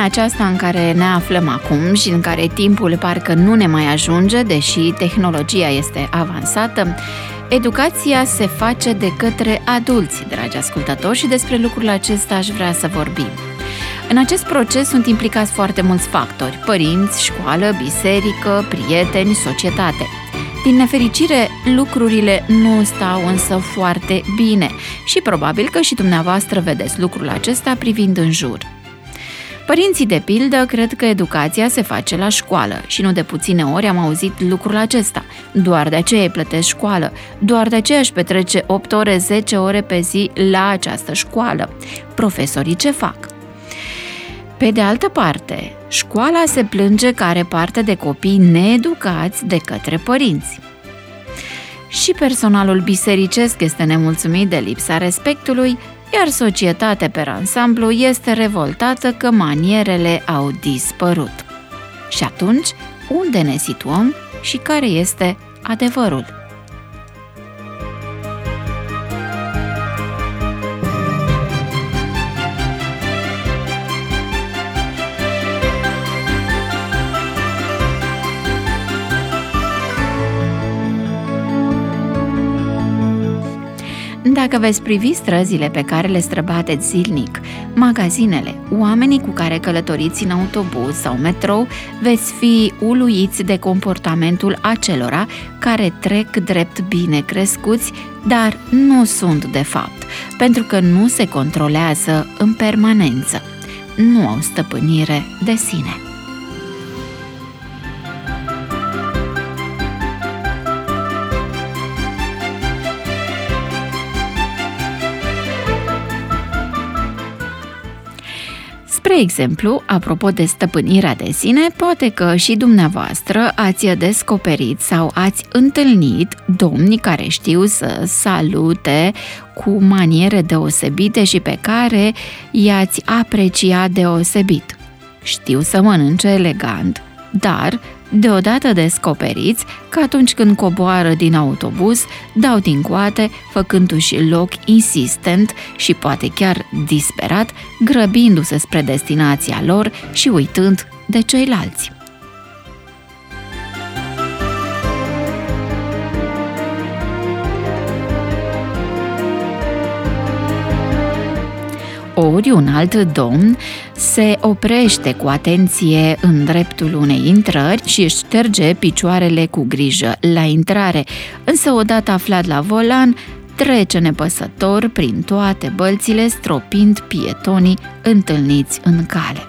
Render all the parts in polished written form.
aceasta în care ne aflăm acum și în care timpul parcă nu ne mai ajunge, deși tehnologia este avansată, educația se face de către adulți, dragi ascultători, și despre lucrul acesta aș vrea să vorbim. În acest proces sunt implicați foarte mulți factori: părinți, școală, biserică, prieteni, societate. Din nefericire, lucrurile nu stau însă foarte bine și probabil că și dumneavoastră vedeți lucrul acesta privind în jur. Părinții, de pildă, cred că educația se face la școală și nu de puține ori am auzit lucrul acesta. Doar de aceea îi plătesc școală, doar de aceea își petrece 8 ore, 10 ore pe zi la această școală. Profesorii ce fac? Pe de altă parte, școala se plânge că are parte de copii needucați de către părinți. Și personalul bisericesc este nemulțumit de lipsa respectului, iar societatea pe ansamblu este revoltată că manierele au dispărut. Și atunci, unde ne situăm și care este adevărul? Dacă veți privi străzile pe care le străbateți zilnic, magazinele, oamenii cu care călătoriți în autobuz sau metrou, veți fi uluiți de comportamentul acelora care trec drept bine crescuți, dar nu sunt de fapt, pentru că nu se controlează în permanență. Nu au stăpânire de sine. Spre exemplu, apropo de stăpânirea de sine, poate că și dumneavoastră ați descoperit sau ați întâlnit domni care știu să salute cu maniere deosebite și pe care i-ați apreciat deosebit. Știu să mănânce elegant, dar deodată descoperiți că atunci când coboară din autobuz, dau din coate, făcându-și loc insistent și poate chiar disperat, grăbindu-se spre destinația lor și uitând de ceilalți. Ori un alt domn se oprește cu atenție în dreptul unei intrări și își șterge picioarele cu grijă la intrare, însă odată aflat la volan, trece nepăsător prin toate bălțile, stropind pietonii întâlniți în cale.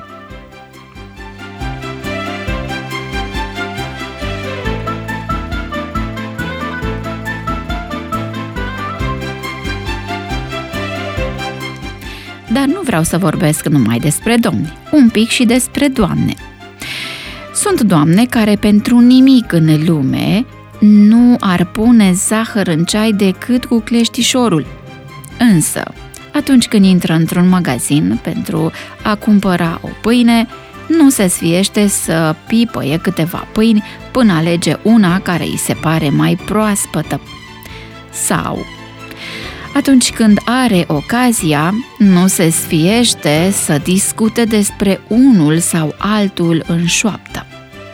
Dar nu vreau să vorbesc numai despre domni, un pic și despre doamne. Sunt doamne care pentru nimic în lume nu ar pune zahăr în ceai decât cu cleștișorul. Însă, atunci când intră într-un magazin pentru a cumpăra o pâine, nu se sfiește să pipăie câteva pâini până alege una care îi se pare mai proaspătă. Sau atunci când are ocazia, nu se sfiește să discute despre unul sau altul în șoaptă.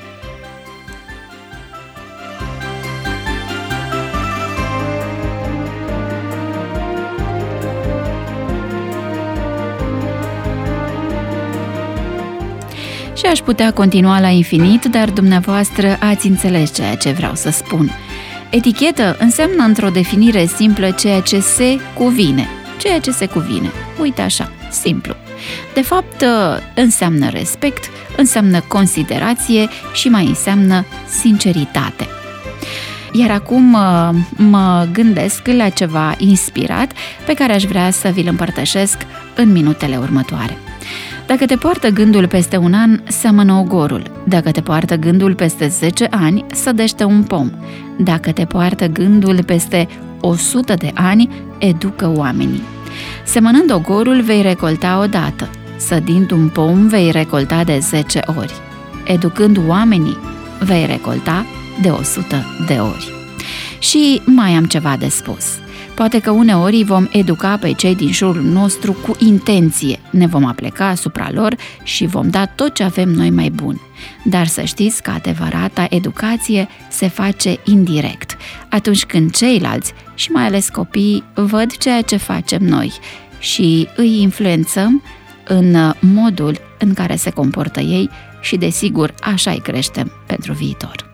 Și aș putea continua la infinit, dar dumneavoastră ați înțeles ceea ce vreau să spun. Etichetă înseamnă într-o definire simplă ceea ce se cuvine. Ceea ce se cuvine. Uite așa, simplu. De fapt, înseamnă respect, înseamnă considerație și mai înseamnă sinceritate. Iar acum mă gândesc la ceva inspirat pe care aș vrea să vi-l împărtășesc în minutele următoare. Dacă te poartă gândul peste un an, seamănă ogorul. Dacă te poartă gândul peste 10 ani, sădește un pom. Dacă te poartă gândul peste 100 de ani, educă oamenii. Semănând ogorul, vei recolta odată. Sădind un pom, vei recolta de 10 ori. Educând oamenii, vei recolta de 100 de ori. Și mai am ceva de spus. Poate că uneori îi vom educa pe cei din jurul nostru cu intenție, ne vom apleca asupra lor și vom da tot ce avem noi mai bun. Dar să știți că adevărata educație se face indirect, atunci când ceilalți și mai ales copiii văd ceea ce facem noi și îi influențăm în modul în care se comportă ei și, desigur, așa îi creștem pentru viitor.